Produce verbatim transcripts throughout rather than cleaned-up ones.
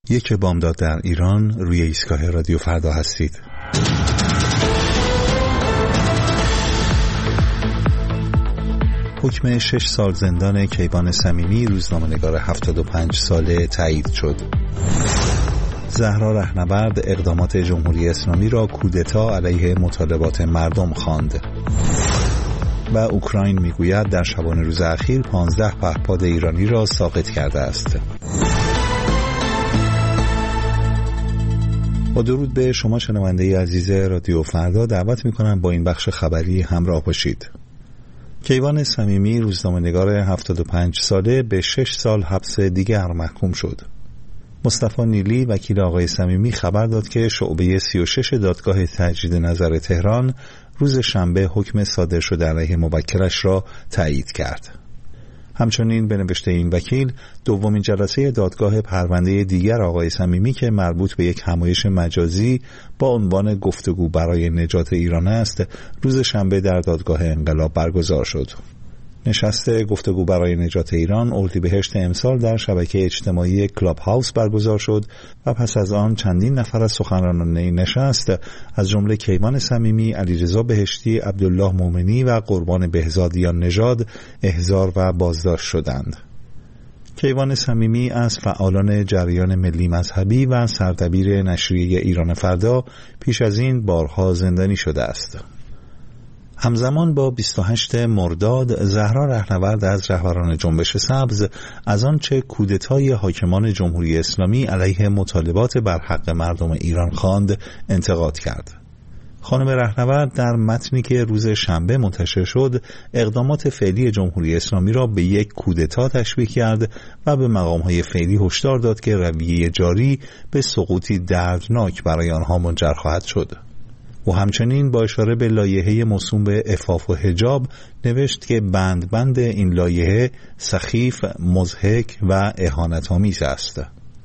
یک بامداد در ایران، روی ایستگاه رادیو فردا هستید. حکم شش سال زندان کیوان صمیمی، روزنامه‌نگار هفتاد و پنج ساله، تایید شد. زهرا رهنورد اقدامات جمهوری اسلامی را کودتا علیه مطالبات مردم خواند. و اوکراین میگوید در شبانه روز اخیر پانزده پهپاد ایرانی را ساقط کرده است. با درود به شما شنونده عزیز رادیو فردا، دعوت میکنم با این بخش خبری همراه باشید. کیوان صمیمی، روزنامه‌نگار هفتاد و پنج ساله، به شش سال حبس دیگر محکوم شد. مصطفی نیلی، وکیل آقای صمیمی، خبر داد که شعبه سی و شش دادگاه تجدید نظر تهران روز شنبه حکم صادر شده علیه موکلش را تایید کرد. همچنین به نوشته این وکیل، دومین جلسه دادگاه پرونده دیگر آقای صمیمی که مربوط به یک همایش مجازی با عنوان گفتگو برای نجات ایران است، روز شنبه در دادگاه انقلاب برگزار شد. نشست گفتگو برای نجات ایران اردیبهشت امسال در شبکه اجتماعی کلاب هاوس برگزار شد و پس از آن چندین نفر از سخنرانان این نشست از جمله کیوان صمیمی، علیرضا بهشتی، عبدالله مومنی و قربان بهزادیان نژاد احضار و بازداشت شدند. کیوان صمیمی از فعالان جریان ملی مذهبی و سردبیر نشریه ایران فردا پیش از این بارها زندانی شده است. همزمان با بیست و هشتم مرداد، زهرا رهنورد از رهبران جنبش سبز از آنچه کودتای حاکمان جمهوری اسلامی علیه مطالبات بر حق مردم ایران خواند انتقاد کرد. خانم رهنورد در متنی که روز شنبه منتشر شد، اقدامات فعلی جمهوری اسلامی را به یک کودتا تشبیه کرد و به مقام‌های فعلی هشدار داد که رویه جاری به سقوطی دردناک برای آنها منجر خواهد شد. و همچنین با اشاره به لایحه موسوم به عفاف و حجاب نوشت که بند بند این لایحه سخیف، مضحک و اهانت‌آمیز است.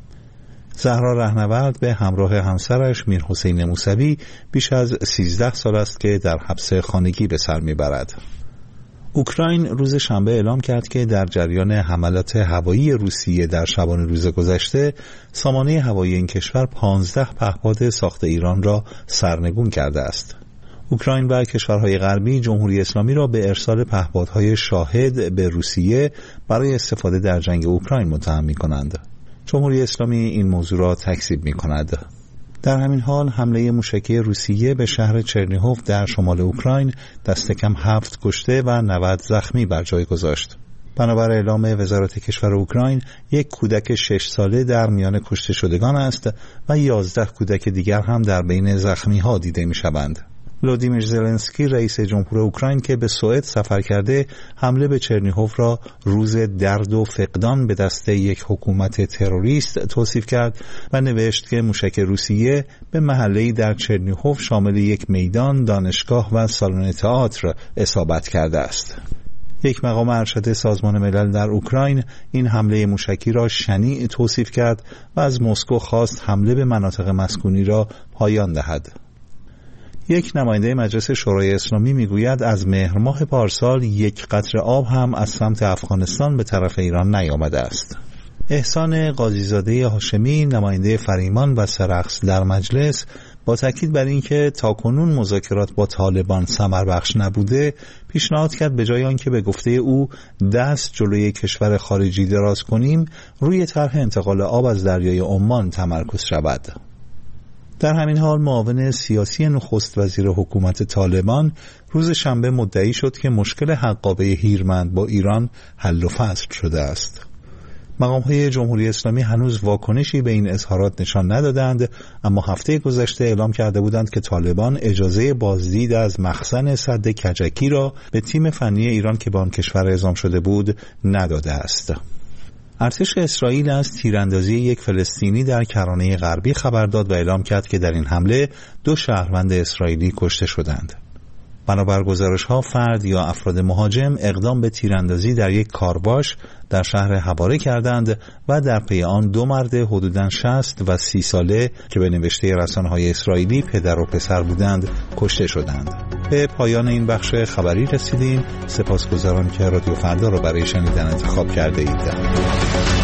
زهرا رهنورد به همراه همسرش میرحسین موسوی بیش از سیزده سال است که در حبس خانگی به سر میبرد. اوکراین روز شنبه اعلام کرد که در جریان حملات هوایی روسیه در شبانه روز گذشته، سامانه هوایی این کشور پانزده پهپاد ساخت ایران را سرنگون کرده است. اوکراین و کشورهای غربی جمهوری اسلامی را به ارسال پهپادهای شاهد به روسیه برای استفاده در جنگ اوکراین متهم می‌کنند. جمهوری اسلامی این موضوع را تکذیب می‌کند. در همین حال حمله موشکی روسیه به شهر چرنیهوف در شمال اوکراین دست کم هفت کشته و نود زخمی بر جای گذاشت. بنابر اعلام وزارت کشور اوکراین، یک کودک شش ساله در میان کشته شدگان است و یازده کودک دیگر هم در بین زخمی ها دیده می شوند. ولودیمیر زلنسکی، رئیس جمهور اوکراین که به سوئد سفر کرده، حمله به چرنیهوف را روز درد و فقدان به دست یک حکومت تروریست توصیف کرد و نوشت که موشک روسیه به محله‌ای در چرنیهوف شامل یک میدان، دانشگاه و سالن تئاتر اصابت کرده است. یک مقام ارشد سازمان ملل در اوکراین این حمله موشکی را شنیع توصیف کرد و از مسکو خواست حمله به مناطق مسکونی را پایان دهد. یک نماینده مجلس شورای اسلامی میگوید از مهر ماه پارسال یک قطره آب هم از سمت افغانستان به طرف ایران نیامده است. احسان قاضیزاده هاشمی، نماینده فریمان و سرخس در مجلس، با تاکید بر اینکه تاکنون مذاکرات با طالبان ثمربخش نبوده، پیشنهاد کرد به جای آنکه به گفته او دست جلوی کشور خارجی دراز کنیم، روی طرح انتقال آب از دریای عمان تمرکز شود. در همین حال معاون سیاسی نخست وزیر حکومت طالبان روز شنبه مدعی شد که مشکل حقابه هیرمند با ایران حل و فصل شده است. مقام‌های جمهوری اسلامی هنوز واکنشی به این اظهارات نشان ندادند، اما هفته گذشته اعلام کرده بودند که طالبان اجازه بازدید از مخزن سد کجکی را به تیم فنی ایران که به آن کشور اعزام شده بود نداده است. ارتش اسرائیل از تیراندازی یک فلسطینی در کرانه غربی خبر داد و اعلام کرد که در این حمله دو شهروند اسرائیلی کشته شدند. بنابر گزارش‌ها فرد یا افراد مهاجم اقدام به تیراندازی در یک کارواش در شهر حباره کردند و در پی آن دو مرد حدوداً شصت و سی ساله که به نوشته رسانه‌های اسرائیلی پدر و پسر بودند کشته شدند. به پایان این بخش خبری رسیدیم. سپاسگزارم که رادیو فردا را برای شنیدن انتخاب کرده اید.